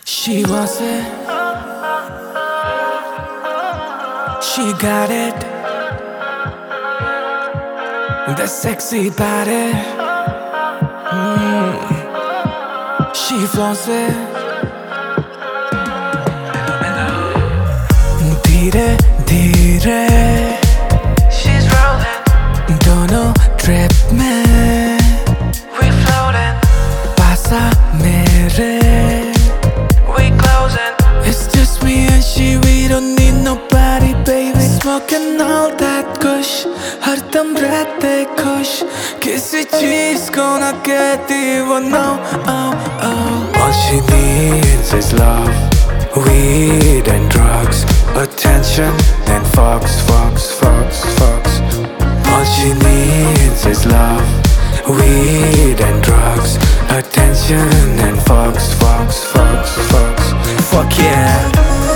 She wants it, she got it, that sexy body. She flaunts it. धीरे धीरे She's rolling, दोनों trip में we floating, पास आ मेरे. we closing. It's just me and she, we don't need nobody, baby. Smoking all that kush, हर दम रहते खुश, किसी चीज को ना कहती वो no, oh, oh. All she needs is love, weed and drugs, attention and fucks, fucks, fucks, fucks. All she needs is love, weed and drugs, attention and fucks, fucks, fucks, fucks. Fuck yeah.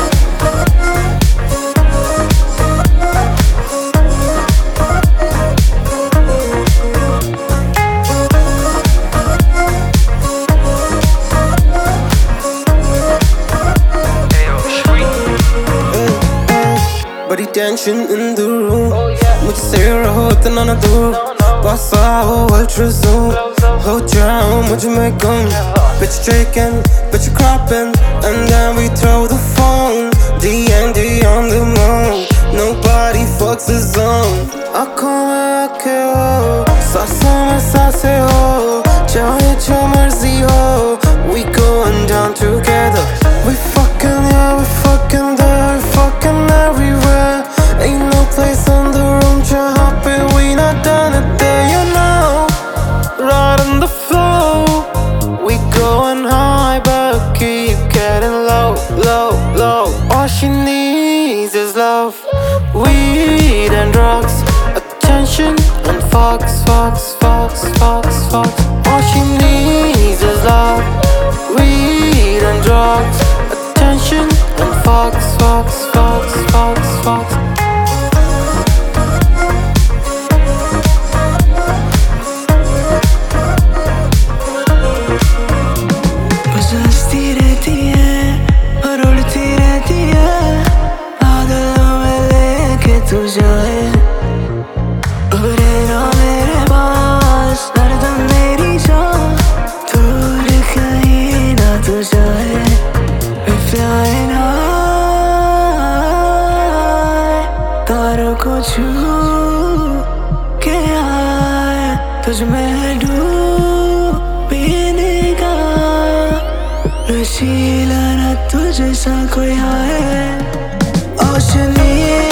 बड़ी tension in the room मुझसे रहो इतना ना दूर पास आओ ultrasound हो जाओ मुझ में गुम bitch shaking bitch cropping and then we throw the phone D&D on the moon nobody fucks the zone आँखों में आँखें हो सांसों में सांसें हो चाहे जो मर्जी हो we going down together we fucking yeah we fucking there we fucking everywhere ain't no place in the room जहाँ पे we not done it there you know right on the floor we going high but keep getting low low low all she needs is love weed and drugs attention and fucks fucks fucks fucks fucks all she needs is love weed and drugs attention and fucks fucks fucks fucks fucks बस हंसती रहती है और उड़ती रहती है बादलों में लेके तू जाए उड़े ना मेरे पास हरदम मेरी जान दूर कहीं ना तू जाए We flying high तारों को छू के आए तुझ में डूबने का नशीला ना तुझ सा कोई है ओशनी